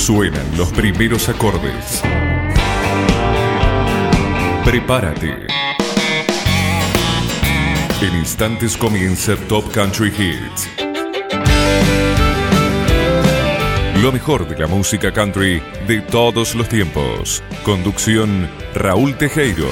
Suenan los primeros acordes. Prepárate. En instantes comienza Top Country Hits. Lo mejor de la música country de todos los tiempos. Conducción Raúl Tejero.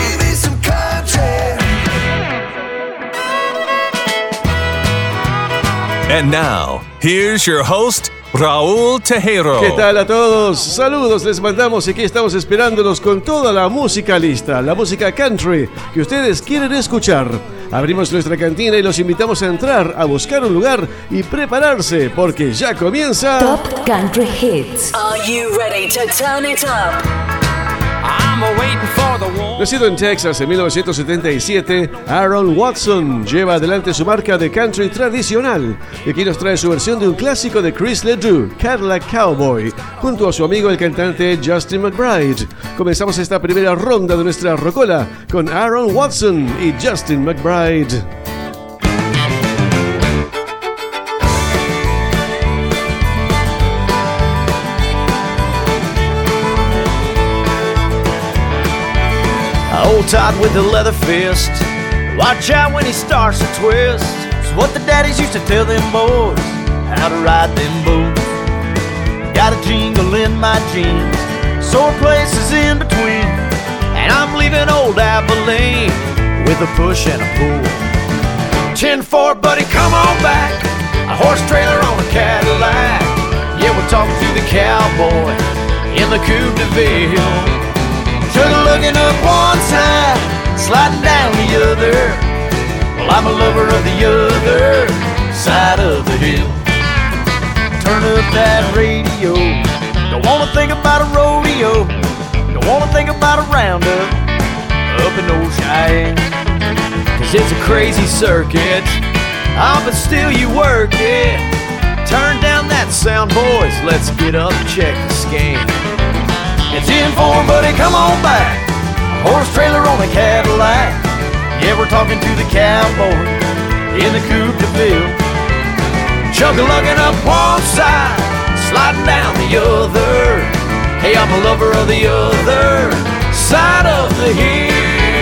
And now, here's your host, Raúl Tejero. ¿Qué tal a todos? Saludos les mandamos y aquí estamos esperándolos con toda la música lista, la música country que ustedes quieren escuchar. Abrimos nuestra cantina y los invitamos a entrar, a buscar un lugar y prepararse porque ya comienza Top Country Hits. Are you ready to turn it up? Nacido en Texas en 1977, Aaron Watson lleva adelante su marca de country tradicional y aquí nos trae su versión de un clásico de Chris Ledoux, Cadillac Cowboy, junto a su amigo el cantante Justin McBride. Comenzamos esta primera ronda de nuestra rocola con Aaron Watson y Justin McBride. Hold tight with the leather fist. Watch out when he starts to twist. It's what the daddies used to tell them boys, how to ride them bulls. Got a jingle in my jeans, sore places in between, and I'm leaving old Abilene with a push and a pull. 10-4, buddy, come on back. A horse trailer on a Cadillac. Yeah, we're talking to the cowboy in the Coupe de Ville. Sugar looking up one side, sliding down the other. Well, I'm a lover of the other side of the hill. Turn up that radio. Don't wanna think about a rodeo. Don't wanna think about a roundup up in old Cheyenne. Cause it's a crazy circuit. Ah, but still you work it. Turn down that sound, boys. Let's get up and check the scan. It's 10-4, buddy, come on back. A horse trailer on a Cadillac. Yeah, we're talking to the cowboy in the Coupe de Ville. Chug-a-lugging up one side, sliding down the other. Hey, I'm a lover of the other side of the hill.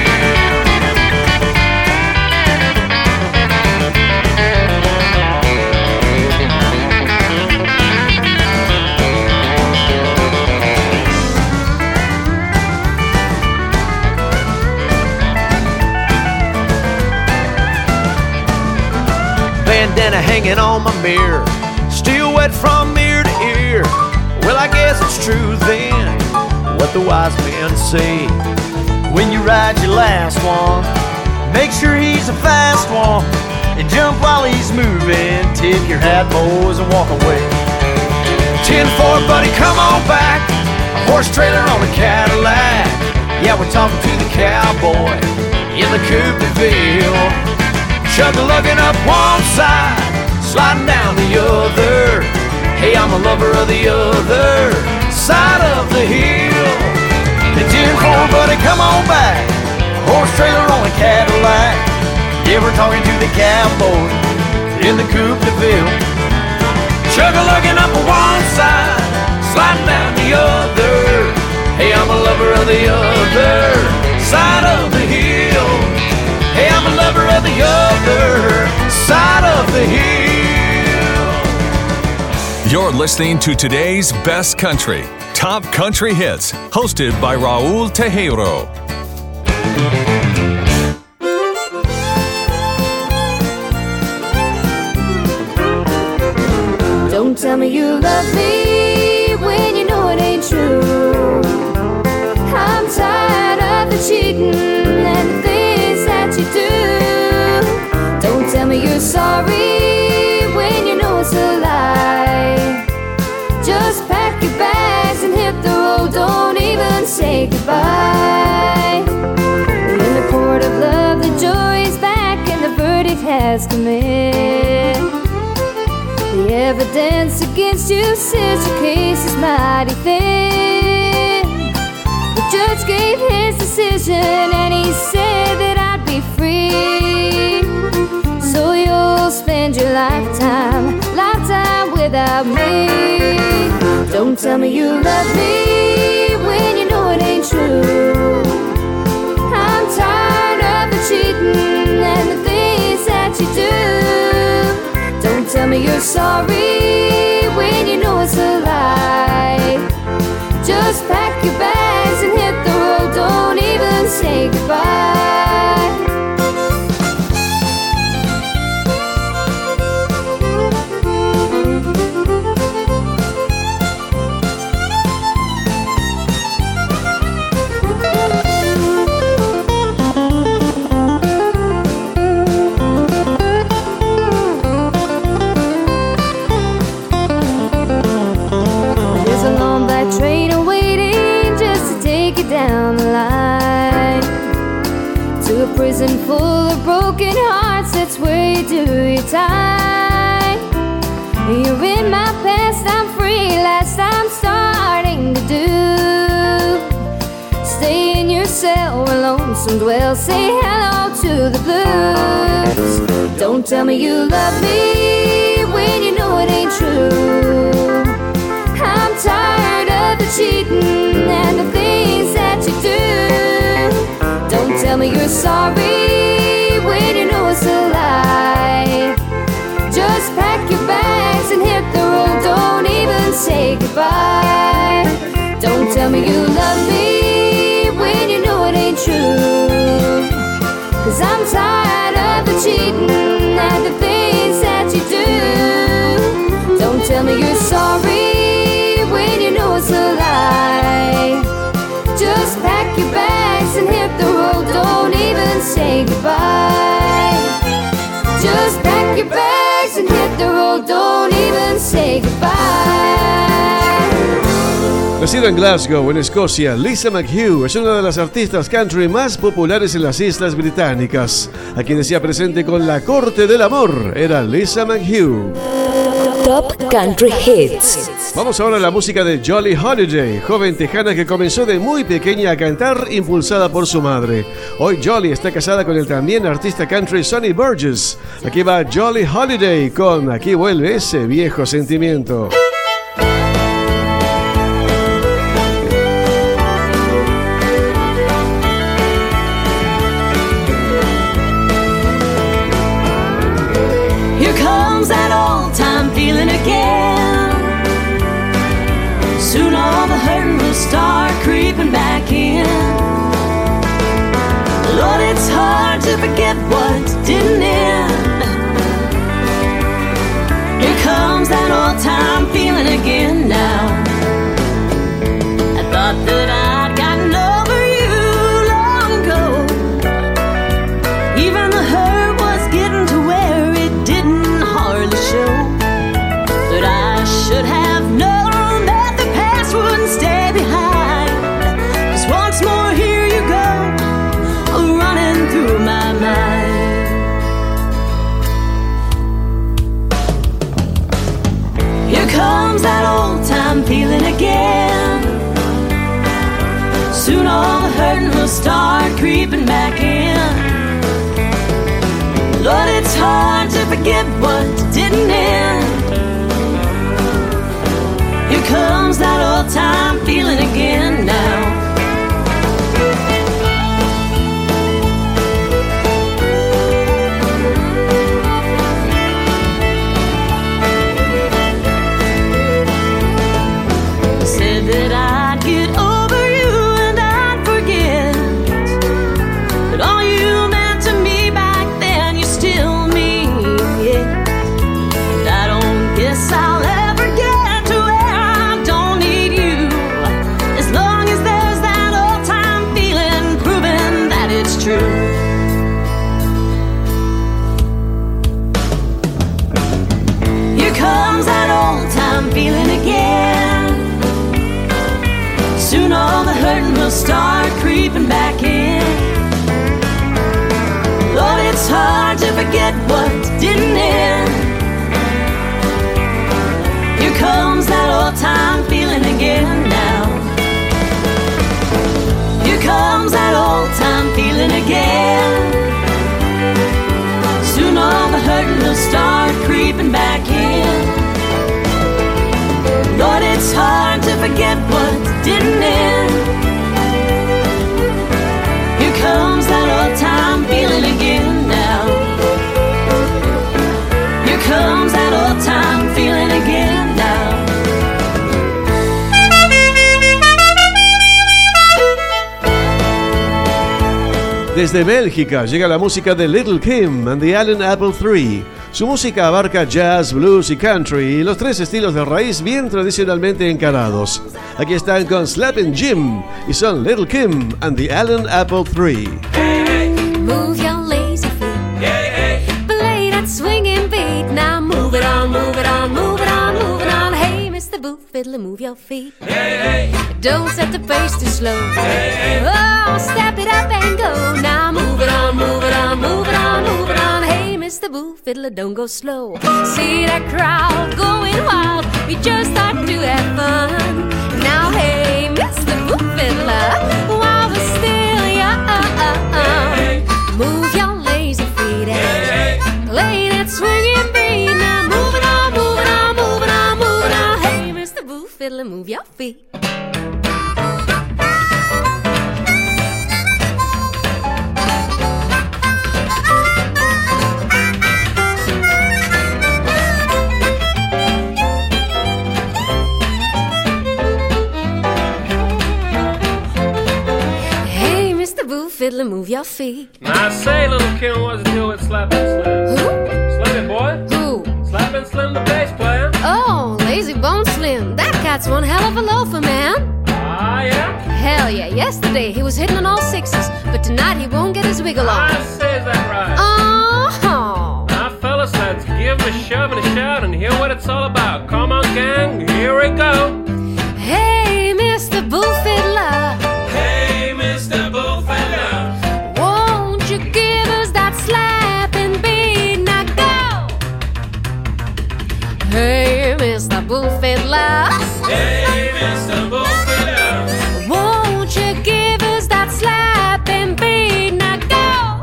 Bandana hanging on my mirror, still wet from ear to ear. Well, I guess it's true then, what the wise men say. When you ride your last one, make sure he's a fast one, and jump while he's moving. Tip your hat, boys, and walk away. 10-4, buddy, come on back. A horse trailer on a Cadillac. Yeah, we're talking to the cowboy in the Coupe de Ville. Chug-a-lugging up one side, sliding down the other. Hey, I'm a lover of the other side of the hill. The 10-4, buddy, come on back. A horse trailer on a Cadillac. Yeah, we're talking to the cowboy in the Coupe de Ville. Chug-a-lugging up one side, sliding down the other. Hey, I'm a lover of the other side of the hill. Hey, I'm a lover of the other side of the hill. You're listening to today's best country, Top Country Hits, hosted by Raúl Tejero. Don't tell me you love me when you know it ain't true. I'm tired of the cheating and the things that you do. Don't tell me you're sorry when you know it's a lie. Just pack your bags and hit the road, don't even say goodbye. In the court of love, the jury is back and the verdict has come in. The evidence against you says your case is mighty thin. The judge gave his decision and he said that I'd be free. So you'll spend your lifetime without me. Don't tell me you love me when you know it ain't true. I'm tired of the cheating and the things that you do. Don't tell me you're sorry when you know it's a lie. Just pack your bags and hit the road, don't even say goodbye. Train awaiting just to take you down the line to a prison full of broken hearts. That's where you do your time. You're in my past, I'm free. Last I'm starting to do. Stay in your cell where lonesome dwell. Say hello to the blues. Don't tell me you love me when you know it ain't true. I'm tired of the cheating and the things that you do. Don't tell me you're sorry when you know it's a lie. Just pack your bags and hit the road, don't even say goodbye. Don't tell me you love me when you know it ain't true. 'Cause I'm tired of the cheating and the things that you do. Don't tell me you're sorry when you know it's a lie. Just pack your bags and hit the road, don't even say goodbye. Just pack your bags and hit the road, don't even say goodbye. Nacida en Glasgow, en Escocia, Lisa McHugh es una de las artistas country más populares en las Islas Británicas. A quien decía presente con La Corte del Amor era Lisa McHugh. Top Country Hits. Vamos ahora a la música de Jolly Holiday, joven tejana que comenzó de muy pequeña a cantar, impulsada por su madre. Hoy Jolly está casada con el también artista country Sonny Burgess. Aquí va Jolly Holiday con Aquí vuelve ese viejo sentimiento. Here comes that old time feeling again. Soon all the hurting will start creeping back in. Lord, it's hard to forget what didn't end. Here comes that old time feeling again now. I thought that I'd gotten over you long ago. Even the hurt was getting to where it didn't hardly show. But I should have known that the past wouldn't stay behind. 'Cause once more here you go, running through my mind. Here comes that old time feeling again. Soon all the hurting will start creeping back in. Lord, it's hard to forget what didn't end. Here comes that old time feeling again now. Said that I'd get over you and I'd forget. But all you meant to me back then, you still mean it. And I don't guess I'll ever get to where I don't need you. As long as there's that old time feeling proving that it's true. Here comes that old time feeling again. Soon all the hurting will start creeping back in. Lord, it's hard to forget what didn't end. Here comes that old time feeling again now. Here comes that old time feeling again. Soon all the hurting will start creeping back in. Lord, it's hard to forget what didn't end. Here comes that old time feeling again now. Here comes that old time feeling again now. Desde Bélgica llega la música de Little Kim and the Allen Apple III. Su música abarca jazz, blues y country, los tres estilos de raíz bien tradicionalmente encarados. Aquí están con Slappin' Jim y son Little Kim and the Allen Apple III. Move your lazy feet. Play that swinging beat. Now move it on, move it on, move it on, move it on. Hey, Mr. Boo Fiddler, move your feet. Don't set the pace too slow. Oh, step it up and go. Now move it on, move it on, move it on, move it on. Hey, Mr. Boo Fiddler, don't go slow. See that crowd going wild. We just start to have fun. Now, hey, Mr. Boo Fiddler, while we're still young, move your lazy feet and play that swinging beat. Now move it on, move it on, move it on, move it on. Hey, Mr. Boo Fiddler, move your feet. Fiddler, move your feet. Now I say, Little Kim, what's the deal with Slappin' Slim? Who? Slim it, boy. Who? Slappin' Slim, the bass player. Oh, Lazy Bone Slim. That cat's one hell of a loafer, man. Ah, yeah? Hell yeah. Yesterday he was hitting on all sixes, but tonight he won't get his wiggle on. I say, is that right? Oh. Now, fellas, let's give him a shove and a shout and hear what it's all about. Come on, gang, here we go. Hey, Mr. Boo Fiddler. Hey, Mr. Boo Fiddler. Won't you give us that slapping beat? Now go. Hey, Mr. Boo Fiddler. Hey, Mr. Boo Fiddler. Won't you give us that slapping beat? Now go.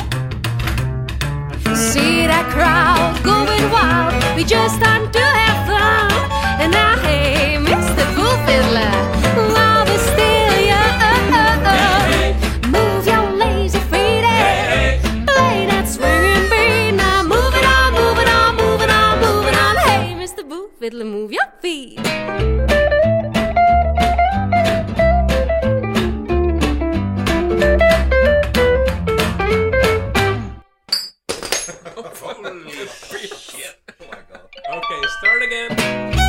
See that crowd going wild. We just start to have fun. And now, hey, Mr. Boo Fiddler, while we're still young, move your lazy feet and play that swinging beat. Now move it on, move it on, move it on, move it on. Hey, Mr. Boo Fiddler, move your feet. Okay, start again.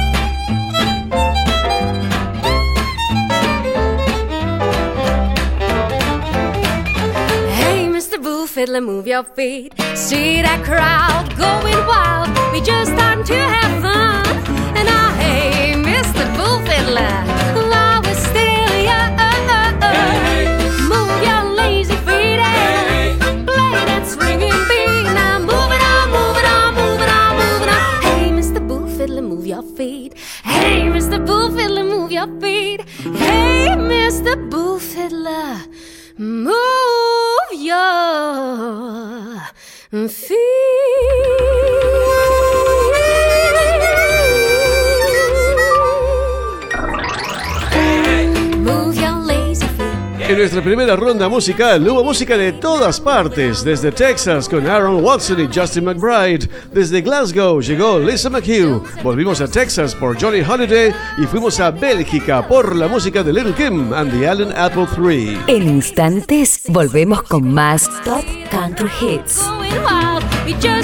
Hey, Mr. Boo Fiddler, move your feet. See that crowd going wild. We just starting to have fun. And now, hey, Mr. Boo Fiddler, while we're still young, move your lazy feet and play that swinging beat. Now move it on, move it on, move it on, move it on. Hey, Mr. Boo Fiddler, move your feet. Hey, Mr. Boo Fiddler, move your feet. Hey, Mr. Boo Fiddler, move your feet. Move your lazy feet. En nuestra primera ronda musical hubo música de todas partes, desde Texas con Aaron Watson y Justin McBride, desde Glasgow llegó Lisa McHugh, volvimos a Texas por Johnny Holiday y fuimos a Bélgica por la música de Little Kim and the Allen Apple III. En instantes volvemos con más Top Country Hits. Going wild. We just